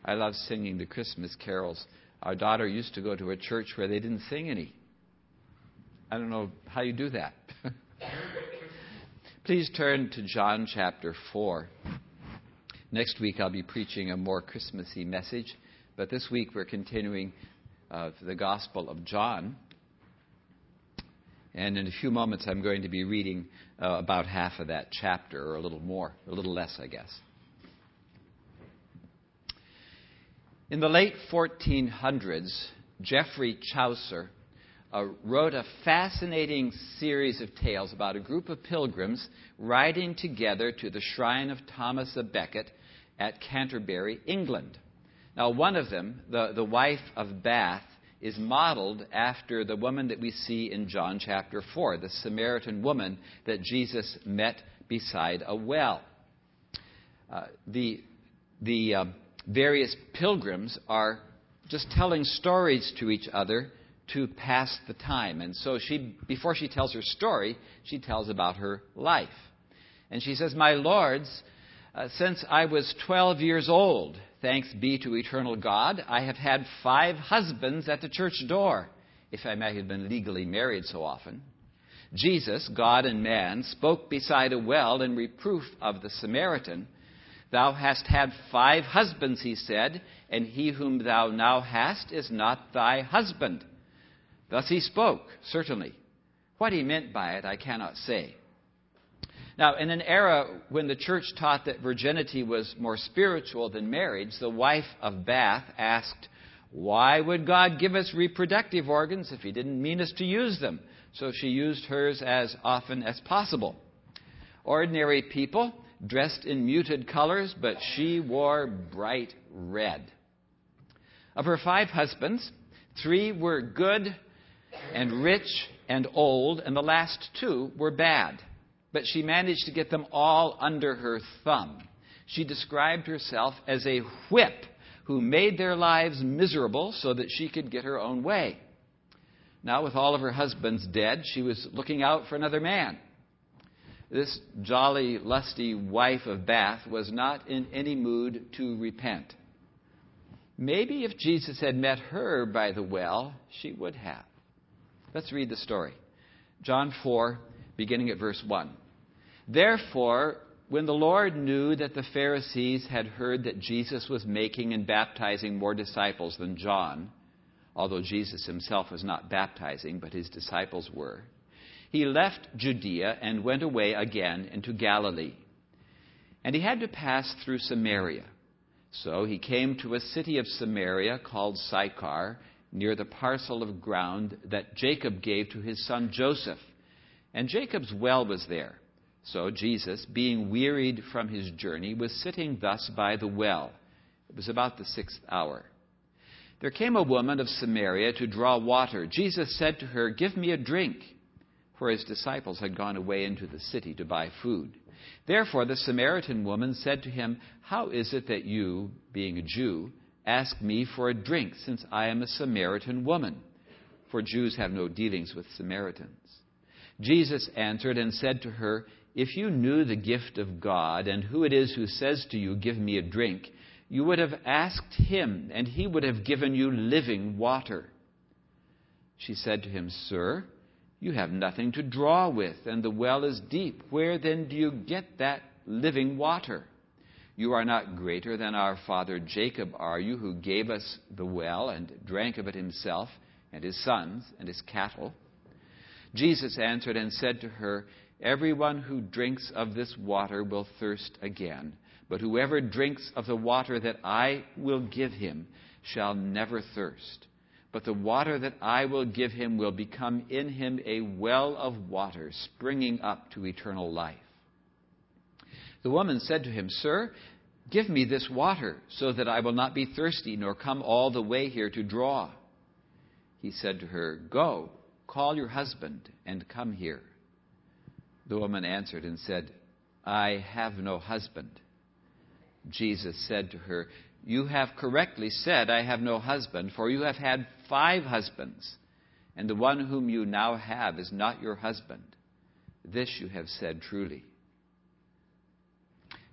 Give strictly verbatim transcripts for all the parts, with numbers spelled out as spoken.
I love singing the Christmas carols. Our daughter used to go to a church where they didn't sing any. I don't know how you do that. Please turn to John chapter four. Next week I'll be preaching a more Christmassy message, but this week we're continuing uh, the Gospel of John. And in a few moments I'm going to be reading uh, about half of that chapter, or a little more, a little less, I guess. In the late fourteen hundreds, Geoffrey Chaucer uh, wrote a fascinating series of tales about a group of pilgrims riding together to the shrine of Thomas à Becket at Canterbury, England. Now, one of them, the, the wife of Bath, is modeled after the woman that we see in John chapter four, the Samaritan woman that Jesus met beside a well. Uh, the the uh, various pilgrims are just telling stories to each other to pass the time. And so she, before she tells her story, she tells about her life. And she says, "My lords, uh, since I was twelve years old, thanks be to eternal God, I have had five husbands at the church door, if I may have been legally married so often. Jesus, God and man, spoke beside a well in reproof of the Samaritan. Thou hast had five husbands, he said, and he whom thou now hast is not thy husband. Thus he spoke, certainly. What he meant by it, I cannot say." Now, in an era when the church taught that virginity was more spiritual than marriage, the wife of Bath asked, "Why would God give us reproductive organs if he didn't mean us to use them?" So she used hers as often as possible. Ordinary people dressed in muted colors, but she wore bright red. Of her five husbands, three were good and rich and old, and the last two were bad. But she managed to get them all under her thumb. She described herself as a whip who made their lives miserable so that she could get her own way. Now, with all of her husbands dead, she was looking out for another man. This jolly, lusty wife of Bath was not in any mood to repent. Maybe if Jesus had met her by the well, she would have. Let's read the story. John four, beginning at verse one. "Therefore, when the Lord knew that the Pharisees had heard that Jesus was making and baptizing more disciples than John, although Jesus himself was not baptizing, but his disciples were, he left Judea and went away again into Galilee. And he had to pass through Samaria. So he came to a city of Samaria called Sychar, near the parcel of ground that Jacob gave to his son Joseph. And Jacob's well was there. So Jesus, being wearied from his journey, was sitting thus by the well. It was about the sixth hour. There came a woman of Samaria to draw water. Jesus said to her, 'Give me a drink,' for his disciples had gone away into the city to buy food. Therefore the Samaritan woman said to him, 'How is it that you, being a Jew, ask me for a drink, since I am a Samaritan woman?' For Jews have no dealings with Samaritans. Jesus answered and said to her, 'If you knew the gift of God and who it is who says to you, "Give me a drink," you would have asked him, and he would have given you living water.' She said to him, 'Sir, you have nothing to draw with, and the well is deep. Where then do you get that living water? You are not greater than our father Jacob, are you, who gave us the well and drank of it himself, and his sons, and his cattle?' Jesus answered and said to her, 'Everyone who drinks of this water will thirst again. But whoever drinks of the water that I will give him shall never thirst. But the water that I will give him will become in him a well of water springing up to eternal life.' The woman said to him, 'Sir, give me this water so that I will not be thirsty nor come all the way here to draw.' He said to her, 'Go, call your husband and come here.' The woman answered and said, 'I have no husband.' Jesus said to her, 'You have correctly said, "I have no husband," for you have had five husbands, and the one whom you now have is not your husband. This you have said truly.'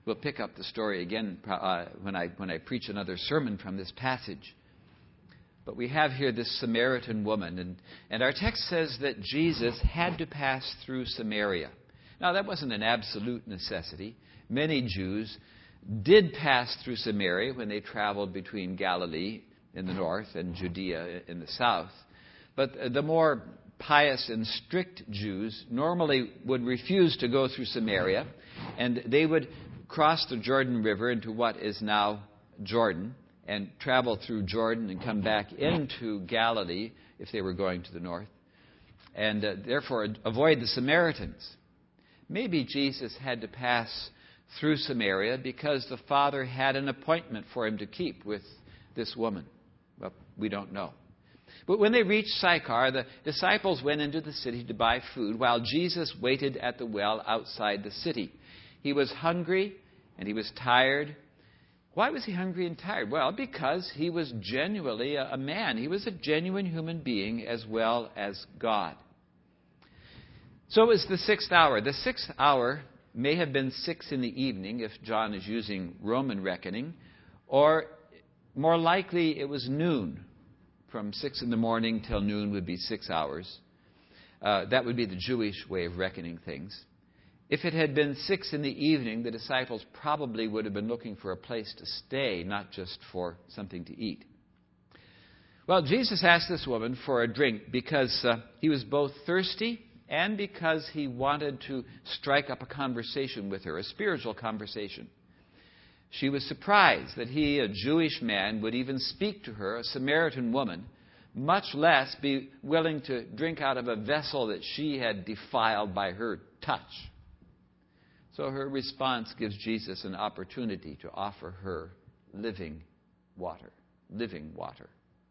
We'll pick up the story again uh, when I when I preach another sermon from this passage. But we have here this Samaritan woman, and, and our text says that Jesus had to pass through Samaria. Now, that wasn't an absolute necessity. Many Jews did pass through Samaria when they traveled between Galilee in the north and Judea in the south. But the more pious and strict Jews normally would refuse to go through Samaria, and they would cross the Jordan River into what is now Jordan and travel through Jordan and come back into Galilee if they were going to the north, and uh, therefore avoid the Samaritans. Maybe Jesus had to pass through Samaria because the Father had an appointment for him to keep with this woman. Well, we don't know. But when they reached Sychar, the disciples went into the city to buy food while Jesus waited at the well outside the city. He was hungry and he was tired. Why was he hungry and tired? Well, because he was genuinely a, a man. He was a genuine human being as well as God. So it was the sixth hour. The sixth hour may have been six in the evening if John is using Roman reckoning, or more likely it was noon. From six in the morning till noon would be six hours. Uh, that would be the Jewish way of reckoning things. If it had been six in the evening, the disciples probably would have been looking for a place to stay, not just for something to eat. Well, Jesus asked this woman for a drink because uh, he was both thirsty and because he wanted to strike up a conversation with her, a spiritual conversation. She was surprised that he, a Jewish man, would even speak to her, a Samaritan woman, much less be willing to drink out of a vessel that she had defiled by her touch. So her response gives Jesus an opportunity to offer her living water. Living water.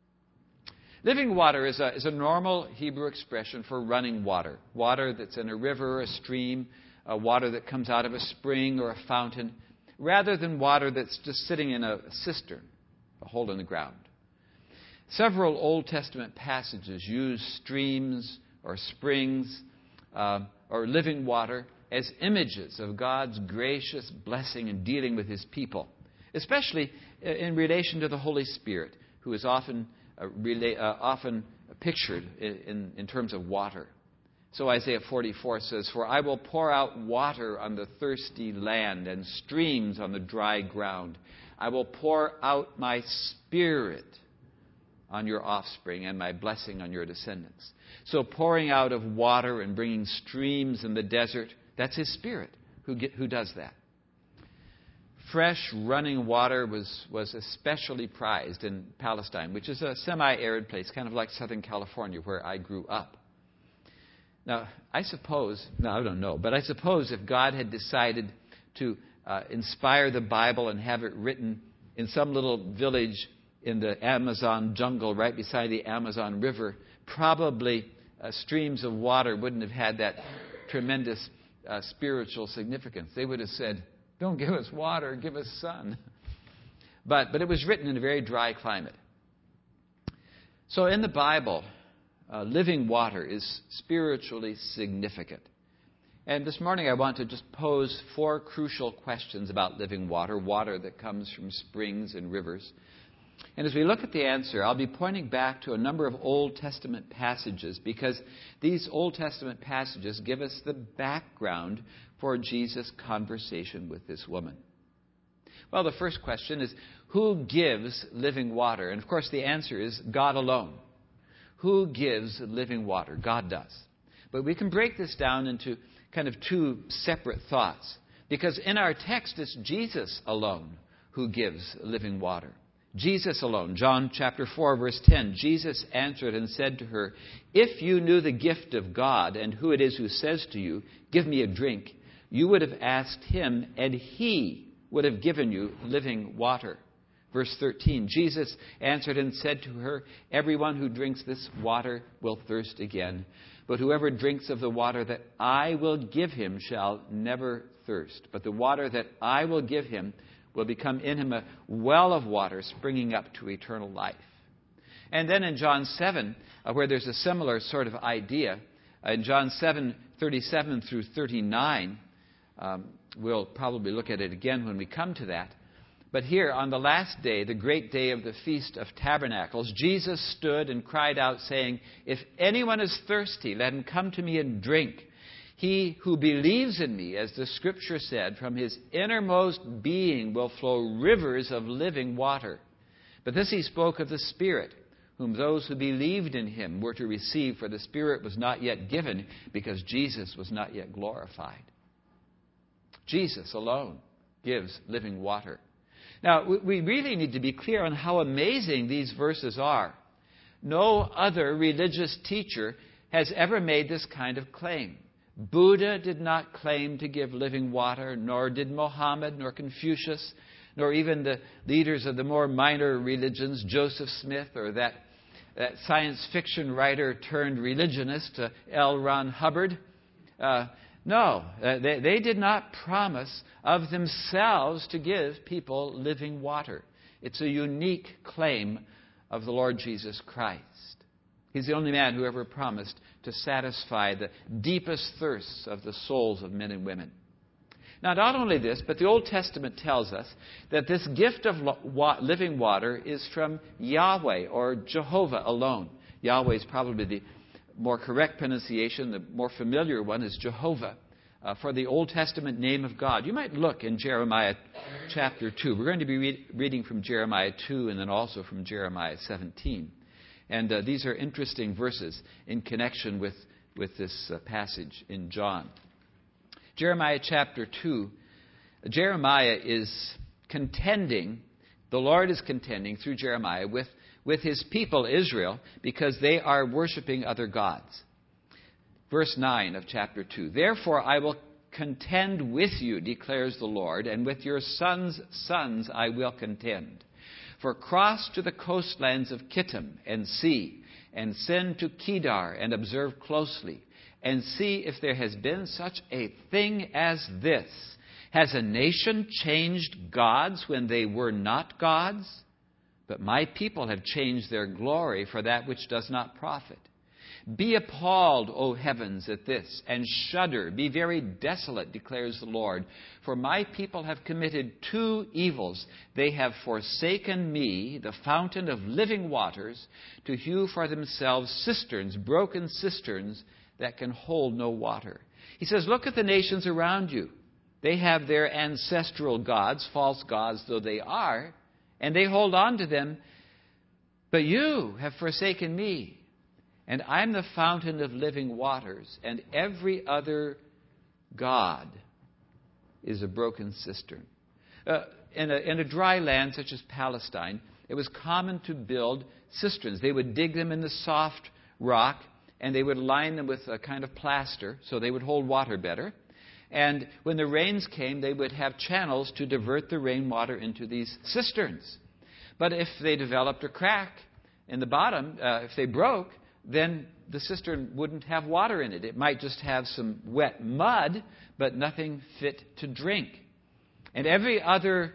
Living water is a, is a normal Hebrew expression for running water. Water that's in a river, a stream, a water that comes out of a spring or a fountain, rather than water that's just sitting in a cistern, a hole in the ground. Several Old Testament passages use streams or springs uh, or living water as images of God's gracious blessing in dealing with his people, especially in relation to the Holy Spirit, who is often uh, rela- uh, often pictured in, in terms of water. So Isaiah forty-four says, "For I will pour out water on the thirsty land and streams on the dry ground. I will pour out my spirit on your offspring and my blessing on your descendants." So pouring out of water and bringing streams in the desert, that's his spirit who get, who does that. Fresh running water was, was especially prized in Palestine, which is a semi-arid place, kind of like Southern California, where I grew up. Now, I suppose, no, I don't know, but I suppose if God had decided to uh, inspire the Bible and have it written in some little village in the Amazon jungle right beside the Amazon River, probably uh, streams of water wouldn't have had that tremendous uh, spiritual significance. They would have said, "Don't give us water, give us sun." But, but it was written in a very dry climate. So in the Bible, Uh, living water is spiritually significant. And this morning I want to just pose four crucial questions about living water, water that comes from springs and rivers. And as we look at the answer, I'll be pointing back to a number of Old Testament passages because these Old Testament passages give us the background for Jesus' conversation with this woman. Well, the first question is, who gives living water? And of course the answer is God alone. Who gives living water? God does. But we can break this down into kind of two separate thoughts. Because in our text, it's Jesus alone who gives living water. Jesus alone. John chapter four, verse ten. Jesus answered and said to her, "If you knew the gift of God and who it is who says to you, 'Give me a drink,' you would have asked him, and he would have given you living water." Verse thirteen, Jesus answered and said to her, "Everyone who drinks this water will thirst again. But whoever drinks of the water that I will give him shall never thirst. But the water that I will give him will become in him a well of water springing up to eternal life." And then in John seven, uh, where there's a similar sort of idea, uh, in John seven, thirty-seven through thirty-nine, um, we'll probably look at it again when we come to that. But here, on the last day, the great day of the Feast of Tabernacles, Jesus stood and cried out, saying, "If anyone is thirsty, let him come to me and drink. He who believes in me, as the Scripture said, from his innermost being will flow rivers of living water." But this he spoke of the Spirit, whom those who believed in him were to receive, for the Spirit was not yet given, because Jesus was not yet glorified. Jesus alone gives living water. Now, we really need to be clear on how amazing these verses are. No other religious teacher has ever made this kind of claim. Buddha did not claim to give living water, nor did Mohammed, nor Confucius, nor even the leaders of the more minor religions, Joseph Smith, or that, that science fiction writer turned religionist, uh, L. Ron Hubbard. Uh, No, uh, they, they did not promise of themselves to give people living water. It's a unique claim of the Lord Jesus Christ. He's the only man who ever promised to satisfy the deepest thirsts of the souls of men and women. Now, not only this, but the Old Testament tells us that this gift of living water is from Yahweh or Jehovah alone. Yahweh is probably the more correct pronunciation. The more familiar one is Jehovah, uh, for the Old Testament name of God. You might look in Jeremiah chapter two. We're going to be re- reading from Jeremiah two and then also from Jeremiah seventeen. And uh, these are interesting verses in connection with, with this uh, passage in John. Jeremiah chapter two, Jeremiah is contending, the Lord is contending through Jeremiah with with his people Israel, because they are worshiping other gods. Verse nine of chapter two. "Therefore I will contend with you, declares the Lord, and with your sons' sons I will contend. For cross to the coastlands of Kittim and see, and send to Kedar and observe closely, and see if there has been such a thing as this. Has a nation changed gods when they were not gods? But my people have changed their glory for that which does not profit. Be appalled, O heavens, at this, and shudder. Be very desolate, declares the Lord. For my people have committed two evils. They have forsaken me, the fountain of living waters, to hew for themselves cisterns, broken cisterns that can hold no water." He says, look at the nations around you. They have their ancestral gods, false gods though they are, and they hold on to them. But you have forsaken me, and I'm the fountain of living waters, and every other god is a broken cistern. Uh, in, a, in a dry land such as Palestine, it was common to build cisterns. They would dig them in the soft rock, and they would line them with a kind of plaster so they would hold water better. And when the rains came, they would have channels to divert the rainwater into these cisterns. But if they developed a crack in the bottom, uh, if they broke, then the cistern wouldn't have water in it. It might just have some wet mud, but nothing fit to drink. And every other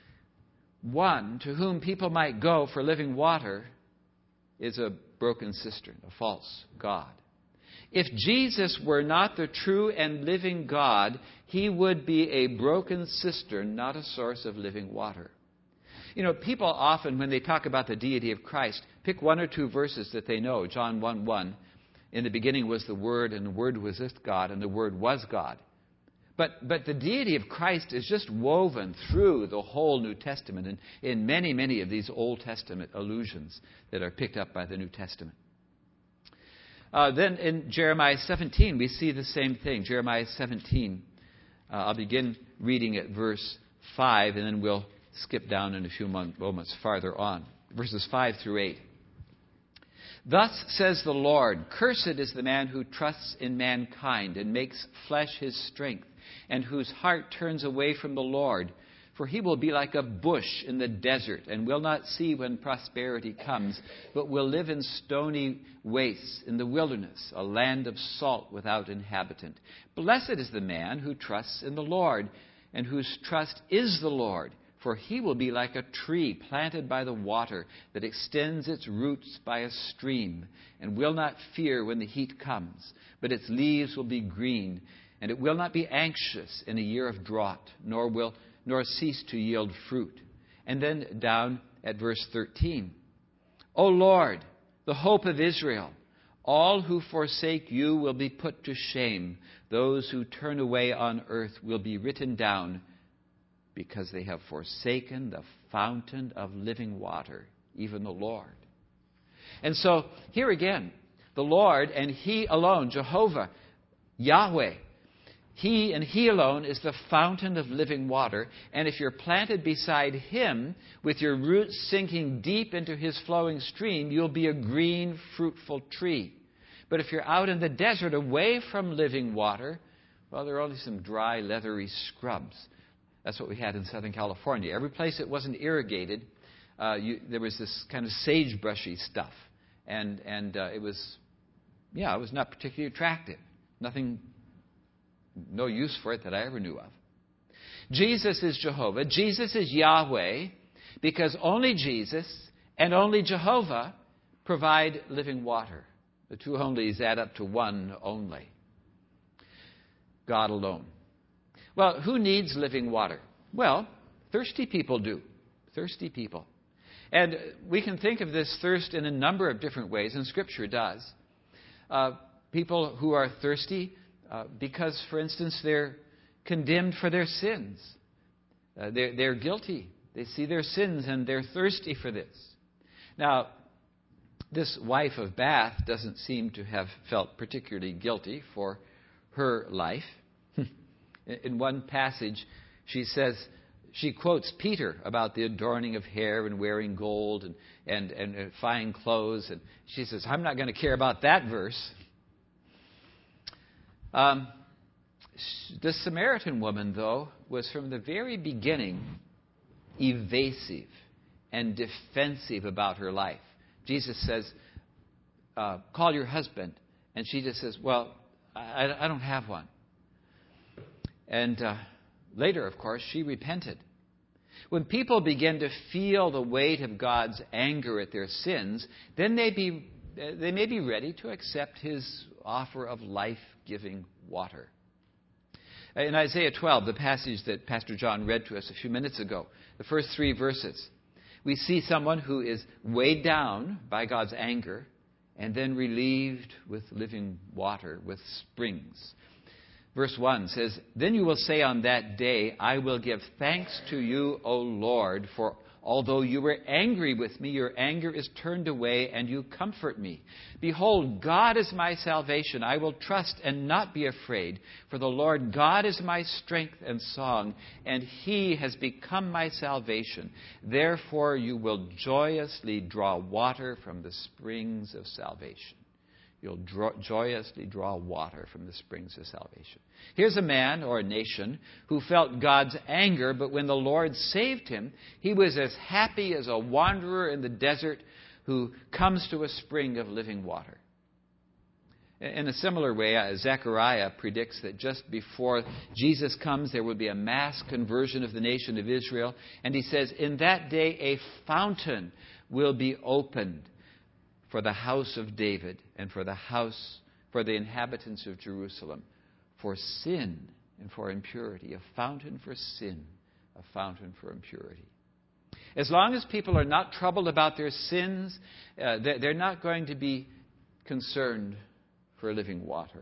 one to whom people might go for living water is a broken cistern, a false god. If Jesus were not the true and living God, he would be a broken cistern, not a source of living water. You know, people often, when they talk about the deity of Christ, pick one or two verses that they know. John one one, in the beginning was the Word, and the Word was with God, and the Word was God. But, but the deity of Christ is just woven through the whole New Testament and in many, many of these Old Testament allusions that are picked up by the New Testament. Uh, then in Jeremiah seventeen, we see the same thing. Jeremiah seventeen, uh, I'll begin reading at verse five, and then we'll skip down in a few moments farther on. Verses five through eight. "Thus says the Lord, cursed is the man who trusts in mankind and makes flesh his strength, and whose heart turns away from the Lord. For he will be like a bush in the desert, and will not see when prosperity comes, but will live in stony wastes in the wilderness, a land of salt without inhabitant. Blessed is the man who trusts in the Lord, and whose trust is the Lord. For he will be like a tree planted by the water, that extends its roots by a stream, and will not fear when the heat comes, but its leaves will be green, and it will not be anxious in a year of drought, nor will nor cease to yield fruit. And then down at verse thirteen. O Lord, the hope of Israel, all who forsake you will be put to shame. Those who turn away on earth will be written down, because they have forsaken the fountain of living water, even the Lord. And so, here again, the Lord and He alone, Jehovah, Yahweh, He and He alone is the fountain of living water. And if you're planted beside Him, with your roots sinking deep into His flowing stream, you'll be a green, fruitful tree. But if you're out in the desert, away from living water, well, there are only some dry, leathery scrubs. That's what we had in Southern California. Every place that wasn't irrigated, uh, you, there was this kind of sagebrushy stuff. And, and uh, it was, yeah, it was not particularly attractive. Nothing, no use for it that I ever knew of. Jesus is Jehovah. Jesus is Yahweh, because only Jesus and only Jehovah provide living water. The two onlys add up to one only. God alone. Well, who needs living water? Well, thirsty people do. Thirsty people. And we can think of this thirst in a number of different ways, and Scripture does. Uh, people who are thirsty uh, because, for instance, they're condemned for their sins. Uh, they're, they're guilty. They see their sins and they're thirsty for this. Now, this wife of Bath doesn't seem to have felt particularly guilty for her life. In one passage, she says, she quotes Peter about the adorning of hair and wearing gold and, and, and fine clothes. And she says, I'm not going to care about that verse. Um, the Samaritan woman, though, was from the very beginning evasive and defensive about her life. Jesus says, uh, call your husband. And she just says, well, I, I don't have one. And uh, later, of course, she repented. When people begin to feel the weight of God's anger at their sins, then they, be, they may be ready to accept His offer of life-giving water. In Isaiah twelve, the passage that Pastor John read to us a few minutes ago, the first three verses, we see someone who is weighed down by God's anger and then relieved with living water, with springs. Verse one says, Then you will say on that day, I will give thanks to you, O Lord, for although you were angry with me, your anger is turned away, and you comfort me. Behold, God is my salvation. I will trust and not be afraid. For the Lord God is my strength and song, and He has become my salvation. Therefore you will joyously draw water from the springs of salvation. You'll draw, joyously draw water from the springs of salvation. Here's a man or a nation who felt God's anger, but when the Lord saved him, he was as happy as a wanderer in the desert who comes to a spring of living water. In a similar way, Zechariah predicts that just before Jesus comes, there will be a mass conversion of the nation of Israel. And he says, in that day, a fountain will be opened for the house of David and for the house, for the inhabitants of Jerusalem, for sin and for impurity. A fountain for sin, a fountain for impurity. As long as people are not troubled about their sins, uh, they're not going to be concerned for living water.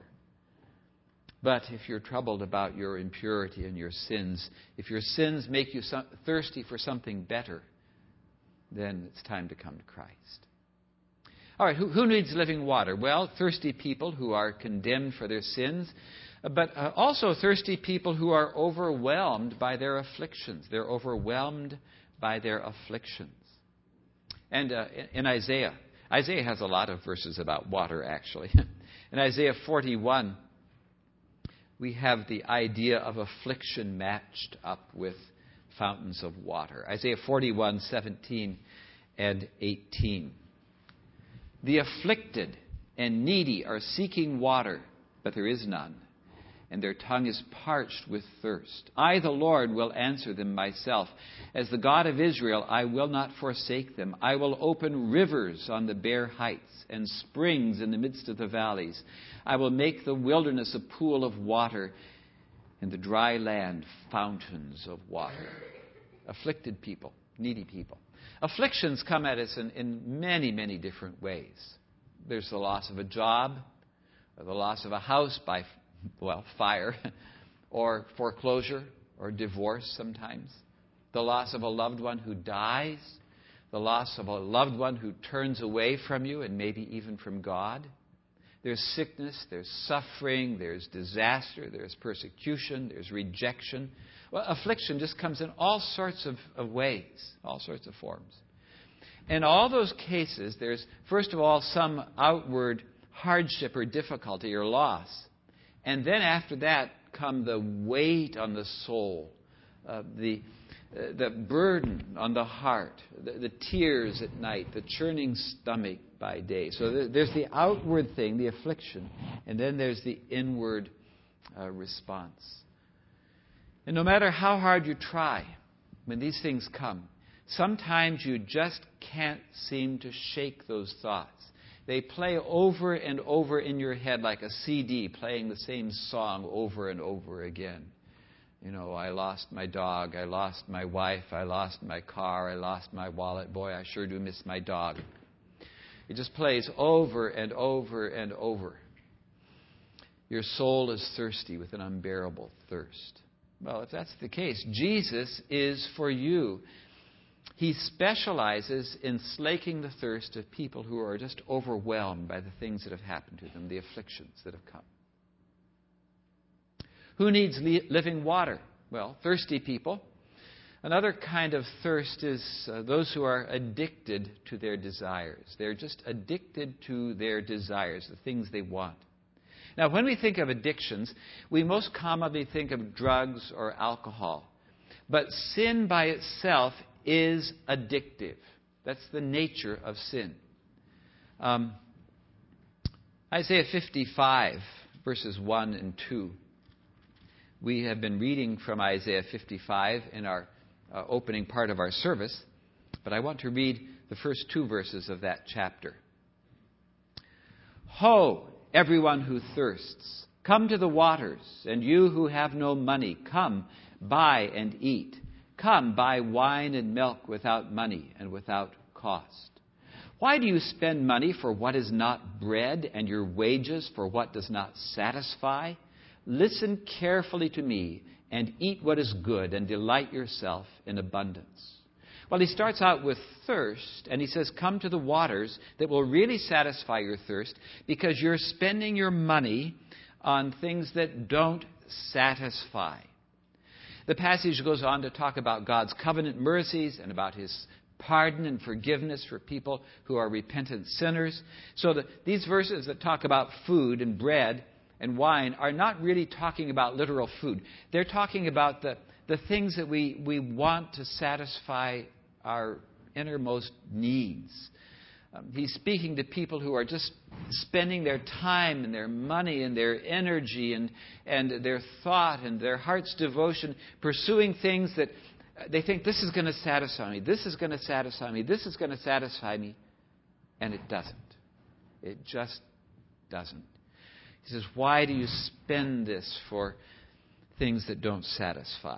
But if you're troubled about your impurity and your sins, if your sins make you so- thirsty for something better, then it's time to come to Christ. All right, who, who needs living water? Well, thirsty people who are condemned for their sins, but uh, also thirsty people who are overwhelmed by their afflictions. They're overwhelmed by their afflictions. And uh, in, in Isaiah, Isaiah has a lot of verses about water, actually. In Isaiah forty-one, we have the idea of affliction matched up with fountains of water. Isaiah forty-one, seventeen and eighteen. The afflicted and needy are seeking water, but there is none. and their tongue is parched with thirst. I, the Lord, will answer them myself. As the God of Israel, I will not forsake them. I will open rivers on the bare heights and springs in the midst of the valleys. I will make the wilderness a pool of water and the dry land fountains of water. Afflicted people, needy people. Afflictions come at us in, in many, many different ways. There's the loss of a job, or the loss of a house by, well, fire, or foreclosure, or divorce sometimes. The loss of a loved one who dies. The loss of a loved one who turns away from you and maybe even from God. There's sickness, there's suffering, there's disaster, there's persecution, there's rejection. Well, affliction just comes in all sorts of, of ways, all sorts of forms. In all those cases, there's, first of all, some outward hardship or difficulty or loss. And then after that come the weight on the soul, uh, the, uh, the burden on the heart, the, the tears at night, the churning stomach by day. So there's the outward thing, the affliction, and then there's the inward uh, response. And no matter how hard you try, when these things come, sometimes you just can't seem to shake those thoughts. They play over and over in your head like a C D playing the same song over and over again. You know, I lost my dog, I lost my wife, I lost my car, I lost my wallet. Boy, I sure do miss my dog. It just plays over and over and over. Your soul is thirsty with an unbearable thirst. Well, if that's the case, Jesus is for you. He specializes in slaking the thirst of people who are just overwhelmed by the things that have happened to them, the afflictions that have come. Who needs li- living water? Well, thirsty people. Another kind of thirst is uh, those who are addicted to their desires. They're just addicted to their desires, the things they want. Now, when we think of addictions, we most commonly think of drugs or alcohol. But sin by itself is addictive. That's the nature of sin. Um, Isaiah fifty-five, verses one and two. We have been reading from Isaiah fifty-five in our uh, opening part of our service, but I want to read the first two verses of that chapter. Ho, everyone who thirsts, come to the waters, and you who have no money, come, buy and eat. Come, buy wine and milk without money and without cost. Why do you spend money for what is not bread, and your wages for what does not satisfy? Listen carefully to me, and eat what is good, and delight yourself in abundance. Well, he starts out with thirst, and he says, come to the waters that will really satisfy your thirst, because you're spending your money on things that don't satisfy. The passage goes on to talk about God's covenant mercies and about His pardon and forgiveness for people who are repentant sinners. So the, these verses that talk about food and bread and wine are not really talking about literal food. They're talking about the, the things that we, we want to satisfy our innermost needs. Um, he's speaking to people who are just spending their time and their money and their energy and, and their thought and their heart's devotion pursuing things that they think, this is going to satisfy me, this is going to satisfy me, this is going to satisfy me. And it doesn't. It just doesn't. He says, why do you spend this for things that don't satisfy?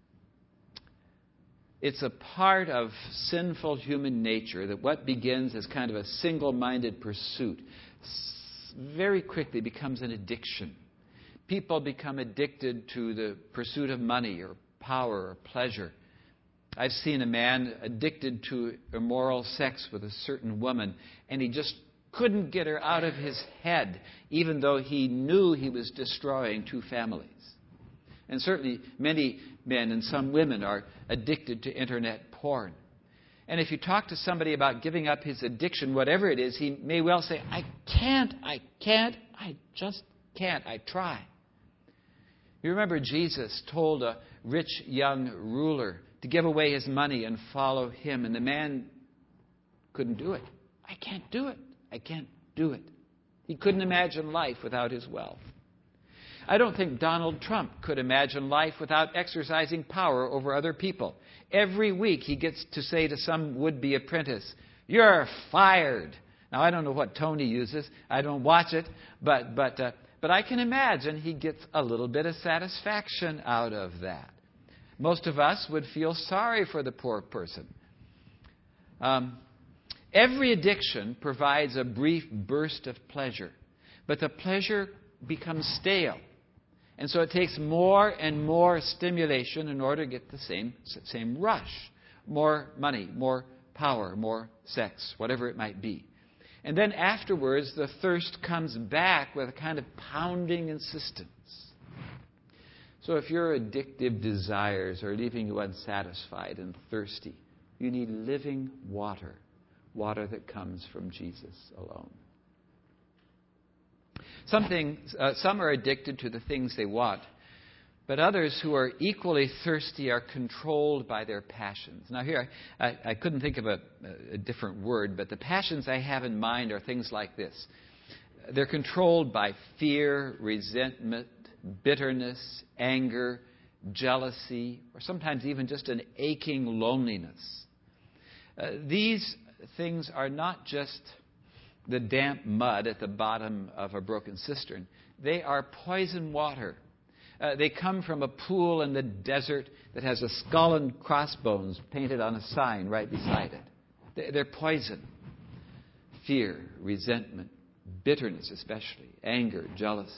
It's a part of sinful human nature that what begins as kind of a single-minded pursuit very quickly becomes an addiction. People become addicted to the pursuit of money or power or pleasure. I've seen a man addicted to immoral sex with a certain woman, and he just couldn't get her out of his head, even though he knew he was destroying two families. And certainly many men and some women are addicted to internet porn. And if you talk to somebody about giving up his addiction, whatever it is, he may well say, I can't, I can't, I just can't, I try. You remember Jesus told a rich young ruler to give away his money and follow him, and the man couldn't do it. I can't do it. I can't do it. He couldn't imagine life without his wealth. I don't think Donald Trump could imagine life without exercising power over other people. Every week he gets to say to some would-be apprentice, "You're fired." Now, I don't know what tone he uses. I don't watch it. But, but, uh, but I can imagine he gets a little bit of satisfaction out of that. Most of us would feel sorry for the poor person. Um, every addiction provides a brief burst of pleasure. But the pleasure becomes stale. And so it takes more and more stimulation in order to get the same, same rush. More money, more power, more sex, whatever it might be. And then afterwards, the thirst comes back with a kind of pounding insistence. So if your addictive desires are leaving you unsatisfied and thirsty, you need living water, water that comes from Jesus alone. Something, uh, some are addicted to the things they want, but others who are equally thirsty are controlled by their passions. Now here, I, I, I couldn't think of a, a different word, but the passions I have in mind are things like this. They're controlled by fear, resentment, bitterness, anger, jealousy, or sometimes even just an aching loneliness. Uh, these things are not just the damp mud at the bottom of a broken cistern. They are poison water. Uh, they come from a pool in the desert that has a skull and crossbones painted on a sign right beside it. They, they're poison. Fear, resentment, bitterness especially, anger, jealousy.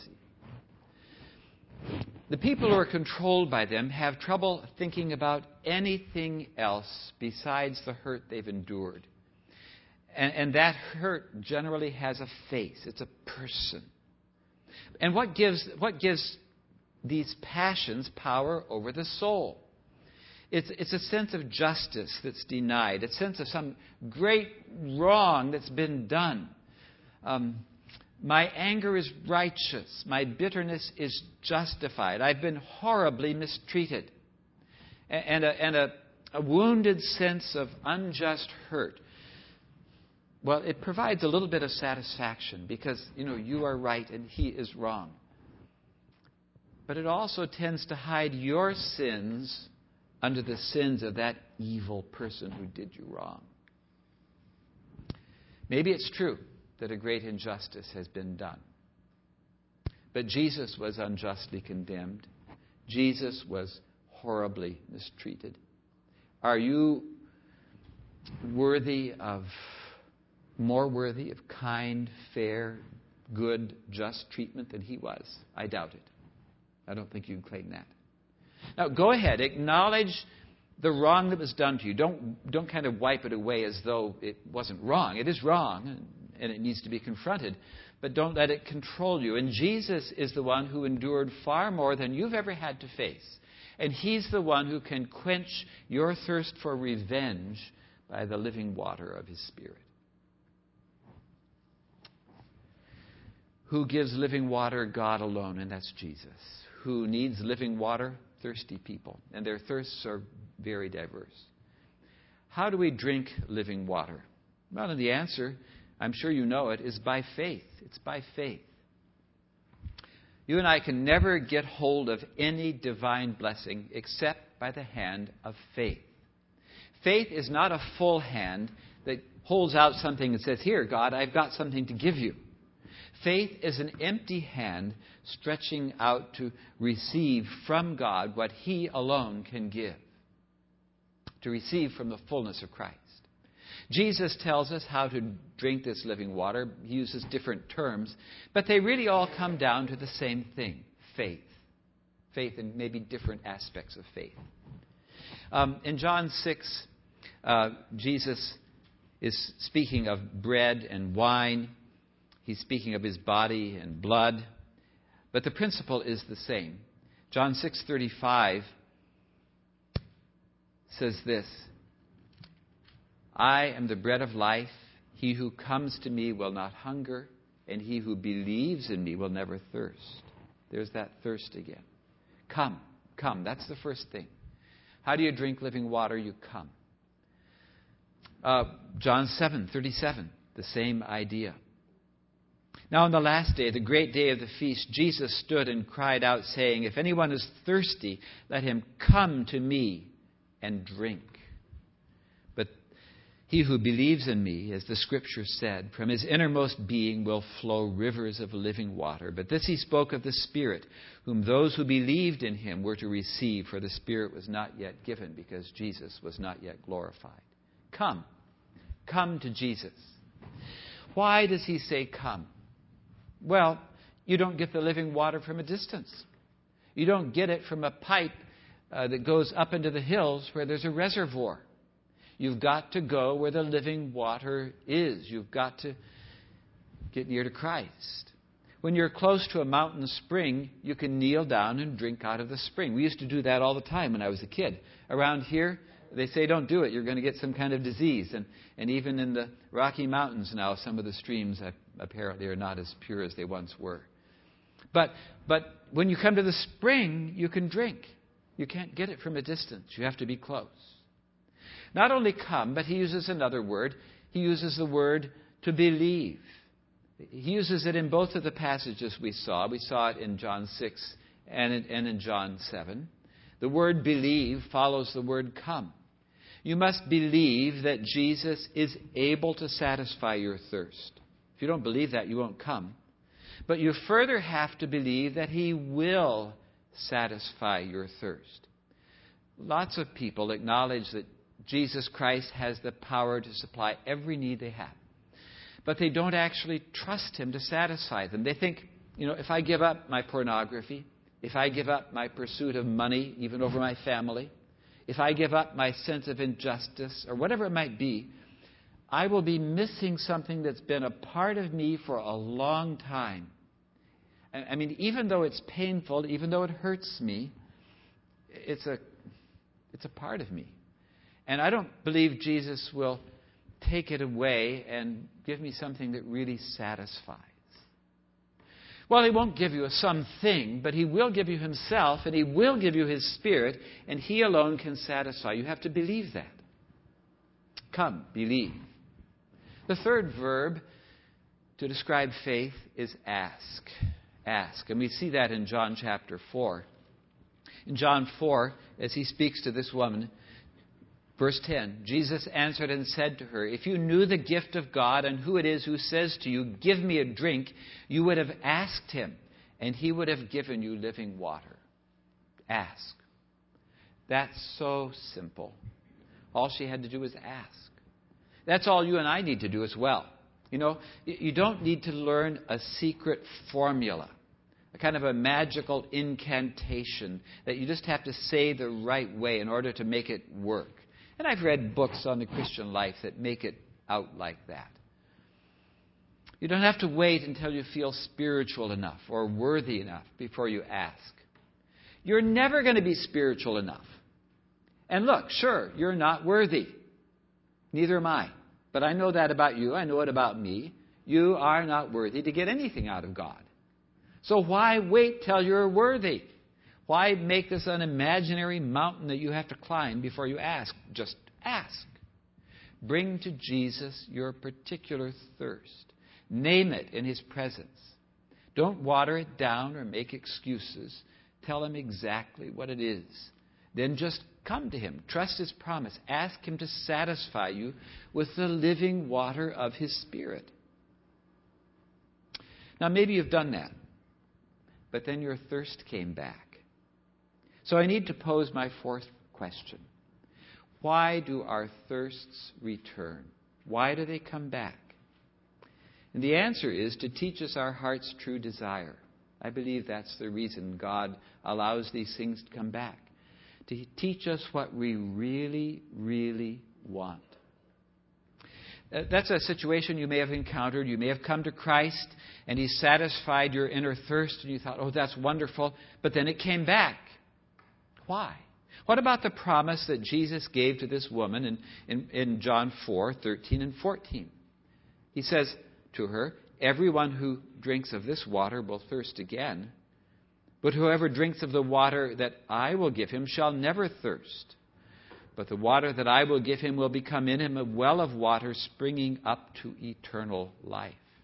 The people who are controlled by them have trouble thinking about anything else besides the hurt they've endured. And, and that hurt generally has a face. It's a person. And what gives, what gives these passions power over the soul? It's, it's a sense of justice that's denied, a sense of some great wrong that's been done. Um, my anger is righteous. My bitterness is justified. I've been horribly mistreated. And, and, a, and a, a wounded sense of unjust hurt. Well, it provides a little bit of satisfaction because, you know, you are right and he is wrong. But it also tends to hide your sins under the sins of that evil person who did you wrong. Maybe it's true that a great injustice has been done. But Jesus was unjustly condemned. Jesus was horribly mistreated. Are you worthy of... more worthy of kind, fair, good, just treatment than he was? I doubt it. I don't think you can claim that. Now, go ahead. Acknowledge the wrong that was done to you. Don't, don't kind of wipe it away as though it wasn't wrong. It is wrong, and, and it needs to be confronted. But don't let it control you. And Jesus is the one who endured far more than you've ever had to face. And he's the one who can quench your thirst for revenge by the living water of his Spirit. Who gives living water? God alone, and that's Jesus. Who needs living water? Thirsty people. And their thirsts are very diverse. How do we drink living water? Well, and the answer, I'm sure you know it, is by faith. It's by faith. You and I can never get hold of any divine blessing except by the hand of faith. Faith is not a full hand that holds out something and says, "Here, God, I've got something to give you." Faith is an empty hand stretching out to receive from God what he alone can give. To receive from the fullness of Christ. Jesus tells us how to drink this living water. He uses different terms, but they really all come down to the same thing, faith. Faith in maybe different aspects of faith. Um, in John six, uh, Jesus is speaking of bread and wine. He's speaking of his body and blood. But the principle is the same. John six thirty-five says this, "I am the bread of life. He who comes to me will not hunger, and he who believes in me will never thirst." There's that thirst again. Come, come. That's the first thing. How do you drink living water? You come. Uh, John seven thirty-seven, the same idea. Now on the last day, the great day of the feast, Jesus stood and cried out, saying, "If anyone is thirsty, let him come to me and drink. But he who believes in me, as the Scripture said, from his innermost being will flow rivers of living water." But this he spoke of the Spirit, whom those who believed in him were to receive, for the Spirit was not yet given, because Jesus was not yet glorified. Come. Come to Jesus. Why does he say come? Well, you don't get the living water from a distance. You don't get it from a pipe uh, that goes up into the hills where there's a reservoir. You've got to go where the living water is. You've got to get near to Christ. When you're close to a mountain spring, you can kneel down and drink out of the spring. We used to do that all the time when I was a kid. Around here, they say don't do it. You're going to get some kind of disease. And, and even in the Rocky Mountains now, some of the streams apparently are not as pure as they once were. But, but when you come to the spring, you can drink. You can't get it from a distance. You have to be close. Not only come, but he uses another word. He uses the word to believe. He uses it in both of the passages we saw. We saw it in John six and in, and in John seven. The word believe follows the word come. You must believe that Jesus is able to satisfy your thirst. If you don't believe that, you won't come. But you further have to believe that he will satisfy your thirst. Lots of people acknowledge that Jesus Christ has the power to supply every need they have. But they don't actually trust him to satisfy them. They think, you know, if I give up my pornography, if I give up my pursuit of money, even over my family, if I give up my sense of injustice, or whatever it might be, I will be missing something that's been a part of me for a long time. I mean, even though it's painful, even though it hurts me, it's a, it's a part of me. And I don't believe Jesus will take it away and give me something that really satisfies. Well, he won't give you a something, but he will give you himself, and he will give you his Spirit, and he alone can satisfy. You have to believe that. Come, believe. The third verb to describe faith is ask. Ask. And we see that in John chapter four. In John four, as he speaks to this woman, verse ten, Jesus answered and said to her, "If you knew the gift of God and who it is who says to you, 'Give me a drink,' you would have asked him, and he would have given you living water." Ask. That's so simple. All she had to do was ask. That's all you and I need to do as well. You know, you don't need to learn a secret formula, a kind of a magical incantation that you just have to say the right way in order to make it work. And I've read books on the Christian life that make it out like that. You don't have to wait until you feel spiritual enough or worthy enough before you ask. You're never going to be spiritual enough. And look, sure, you're not worthy. Neither am I. But I know that about you. I know it about me. You are not worthy to get anything out of God. So why wait till you're worthy? Why make this an imaginary mountain that you have to climb before you ask? Just ask. Bring to Jesus your particular thirst. Name it in his presence. Don't water it down or make excuses. Tell him exactly what it is. Then just come to him. Trust his promise. Ask him to satisfy you with the living water of his Spirit. Now, maybe you've done that, but then your thirst came back. So I need to pose my fourth question. Why do our thirsts return? Why do they come back? And the answer is to teach us our heart's true desire. I believe that's the reason God allows these things to come back. To teach us what we really, really want. Uh, that's a situation you may have encountered. You may have come to Christ and he satisfied your inner thirst and you thought, oh, that's wonderful. But then it came back. Why? What about the promise that Jesus gave to this woman in, in, in John four, thirteen and fourteen? He says to her, "Everyone who drinks of this water will thirst again. But whoever drinks of the water that I will give him shall never thirst. But the water that I will give him will become in him a well of water springing up to eternal life."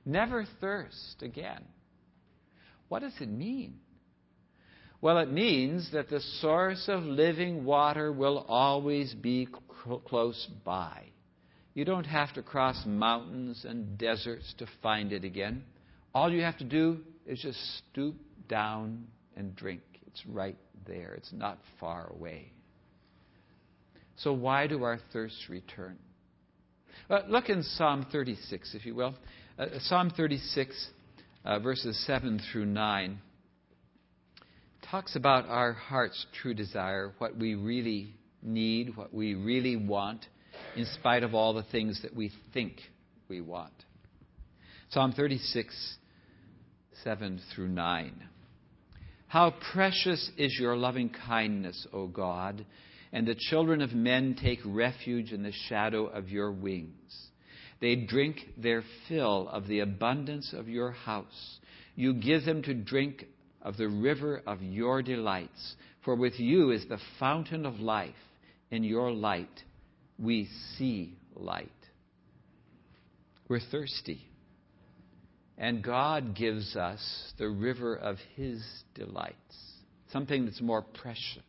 Never thirst again. What does it mean? Well, it means that the source of living water will always be cl- close by. You don't have to cross mountains and deserts to find it again. All you have to do is just stoop down and drink. It's right there. It's not far away. So why do our thirsts return? Uh, look in Psalm thirty-six, if you will. Uh, Psalm thirty-six, uh, verses seven through nine, talks about our heart's true desire, what we really need, what we really want, in spite of all the things that we think we want. Psalm thirty-six, seven through nine. How precious is your loving kindness, O God, and the children of men take refuge in the shadow of your wings. They drink their fill of the abundance of your house. You give them to drink of the river of your delights. For with you is the fountain of life. In your light we see light. We're thirsty. And God gives us the river of His delights. Something that's more precious.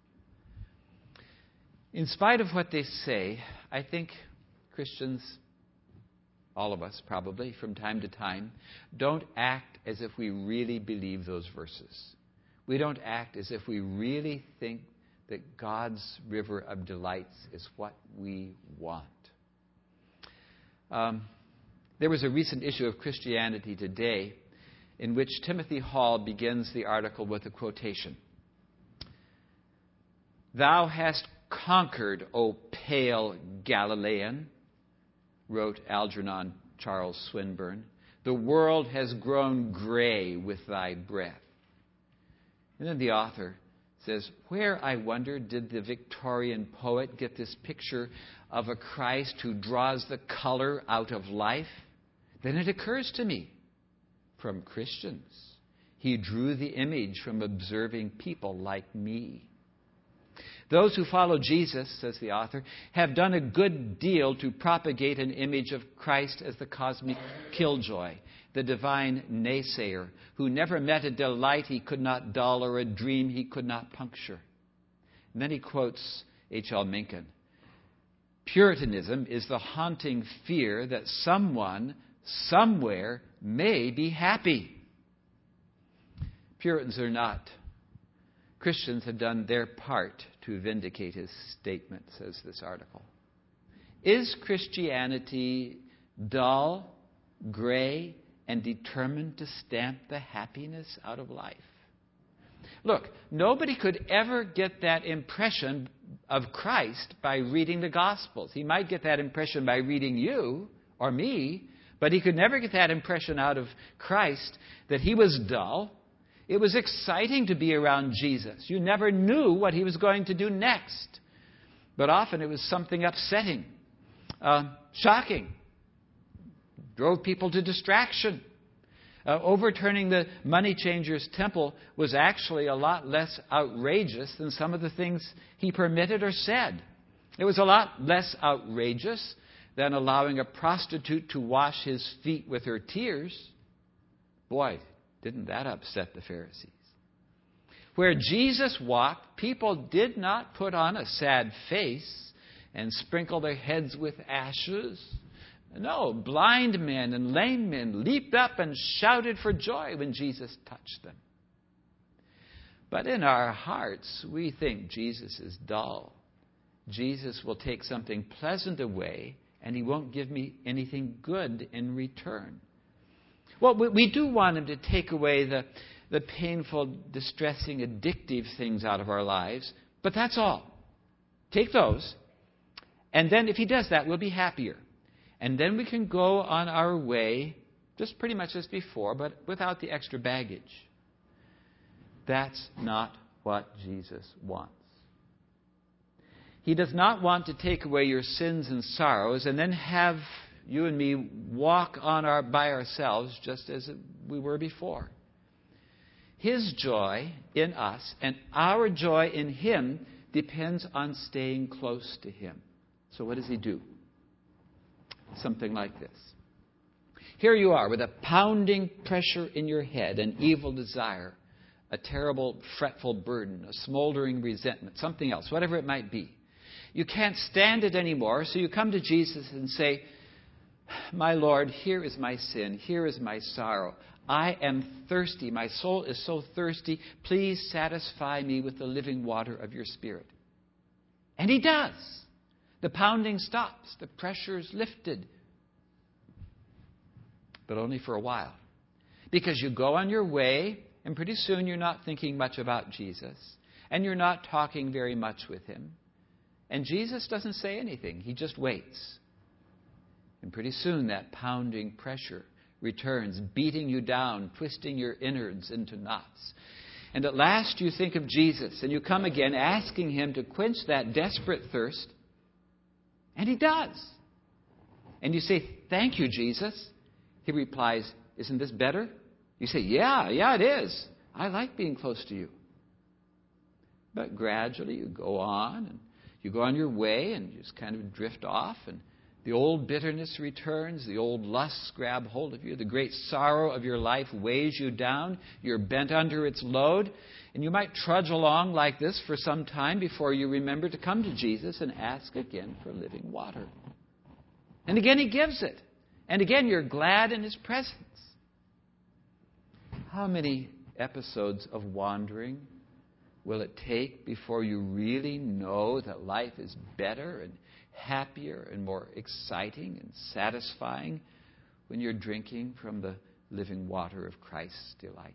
In spite of what they say, I think Christians, all of us probably, from time to time, don't act as if we really believe those verses. We don't act as if we really think that God's river of delights is what we want. Um, there was a recent issue of Christianity Today in which Timothy Hall begins the article with a quotation. "Thou hast conquered, O pale Galilean," wrote Algernon Charles Swinburne. "The world has grown gray with thy breath." And then the author says, "Where, I wonder, did the Victorian poet get this picture of a Christ who draws the color out of life? Then it occurs to me, from Christians. He drew the image from observing people like me. Those who follow Jesus," says the author, "have done a good deal to propagate an image of Christ as the cosmic killjoy, the divine naysayer, who never met a delight he could not dull or a dream he could not puncture." And then he quotes H L Mencken. "Puritanism is the haunting fear that someone, somewhere, may be happy." Puritans are not. Christians have done their part to vindicate his statement, says this article. Is Christianity dull, gray, and determined to stamp the happiness out of life? Look, nobody could ever get that impression of Christ by reading the Gospels. He might get that impression by reading you or me, but he could never get that impression out of Christ that he was dull. It was exciting to be around Jesus. You never knew what he was going to do next. But often it was something upsetting, uh, shocking, drove people to distraction. Uh, overturning the money changer's temple was actually a lot less outrageous than some of the things he permitted or said. It was a lot less outrageous than allowing a prostitute to wash his feet with her tears. Boy, didn't that upset the Pharisees? Where Jesus walked, people did not put on a sad face and sprinkle their heads with ashes. No, blind men and lame men leaped up and shouted for joy when Jesus touched them. But in our hearts, we think Jesus is dull. Jesus will take something pleasant away, and he won't give me anything good in return. Well, we, we do want him to take away the, the painful, distressing, addictive things out of our lives, but that's all. Take those, and then if he does that, we'll be happier. And then we can go on our way, just pretty much as before, but without the extra baggage. That's not what Jesus wants. He does not want to take away your sins and sorrows and then have you and me walk on our by ourselves just as we were before. His joy in us and our joy in him depends on staying close to him. So what does he do? Something like this. Here you are with a pounding pressure in your head, an evil desire, a terrible fretful burden, a smoldering resentment, something else, whatever it might be. You can't stand it anymore, so you come to Jesus and say, my Lord, here is my sin, here is my sorrow. I am thirsty, my soul is so thirsty, please satisfy me with the living water of your Spirit. And He does. The pounding stops, the pressure is lifted. But only for a while. Because you go on your way, and pretty soon you're not thinking much about Jesus. And you're not talking very much with Him. And Jesus doesn't say anything. He just waits. And pretty soon that pounding pressure returns, beating you down, twisting your innards into knots. And at last you think of Jesus, and you come again asking Him to quench that desperate thirst. And He does. And you say, thank you, Jesus. He replies, isn't this better? You say, yeah, yeah, it is. I like being close to you. But gradually you go on, and you go on your way, and you just kind of drift off, and the old bitterness returns, the old lusts grab hold of you, the great sorrow of your life weighs you down, you're bent under its load, and you might trudge along like this for some time before you remember to come to Jesus and ask again for living water. And again He gives it. And again, you're glad in His presence. How many episodes of wandering will it take before you really know that life is better and happier and more exciting and satisfying when you're drinking from the living water of Christ's delights?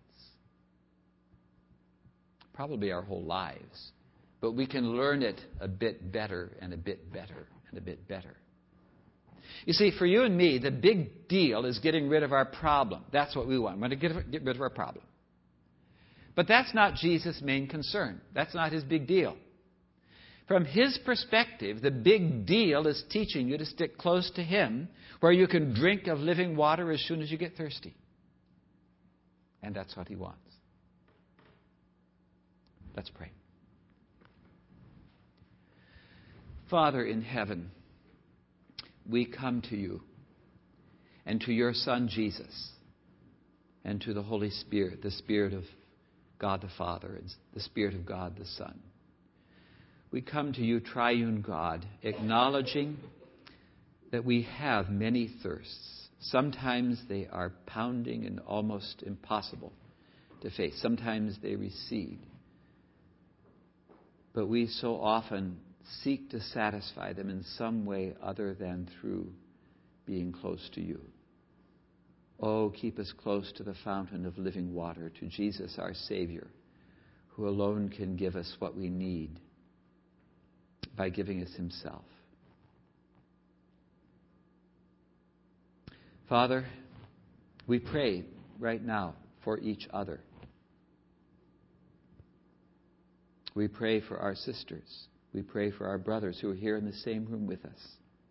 Probably our whole lives. But we can learn it a bit better and a bit better and a bit better. You see, for you and me, the big deal is getting rid of our problem. That's what we want. We want to get, get rid of our problem. But that's not Jesus' main concern. That's not His big deal. From His perspective, the big deal is teaching you to stick close to Him, where you can drink of living water as soon as you get thirsty. And that's what He wants. Let's pray. Father in heaven, we come to You and to Your Son Jesus and to the Holy Spirit, the Spirit of God the Father and the Spirit of God the Son. We come to You, triune God, acknowledging that we have many thirsts. Sometimes they are pounding and almost impossible to face. Sometimes they recede. But we so often seek to satisfy them in some way other than through being close to You. Oh, keep us close to the fountain of living water, to Jesus our Savior, who alone can give us what we need by giving us Himself. Father, we pray right now for each other. We pray for our sisters. We pray for our brothers who are here in the same room with us.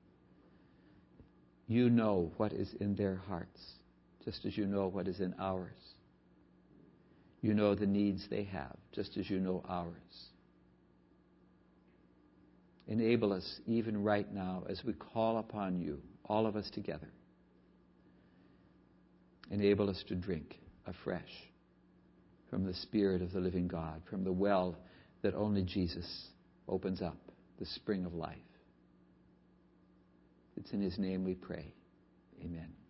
You know what is in their hearts, just as You know what is in ours. You know the needs they have, just as You know ours. Enable us even right now as we call upon You, all of us together. Enable us to drink afresh from the Spirit of the living God, from the well that only Jesus opens up, the spring of life. It's in His name we pray. Amen.